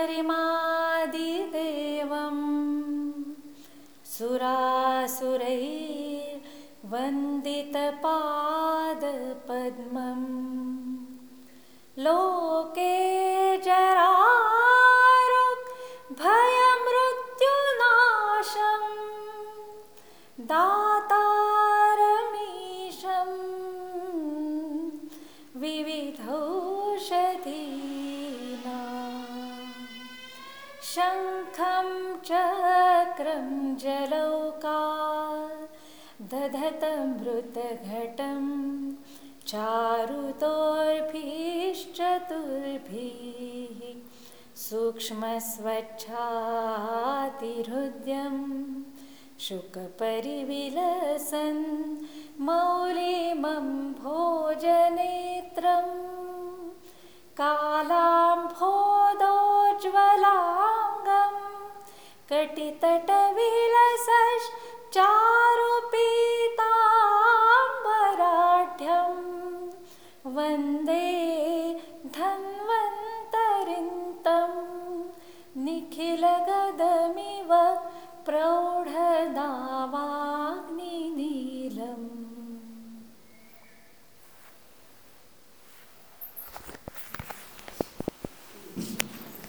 सुरासुरैर्वन्दितपादपद्मम् लोके जरारोग्भयमृत्युनाशं दातारमीशं विविधौषधीनां शङ्खं चक्रं जलौकात् दधतमृतघटं चारुतोर्भिश्चतुर्भिः सूक्ष्मस्वच्छातिहृद्यं शुकपरिविलसन् मौलिमं भोजनेत्रं कालाम्भोदोज्ज्वलाङ्गं कटितटविलसश्चारुपीताम्बराढ्यं वन्दे धन्वन्तरिन्तं निखिलगदमिव प्रौढदानवम्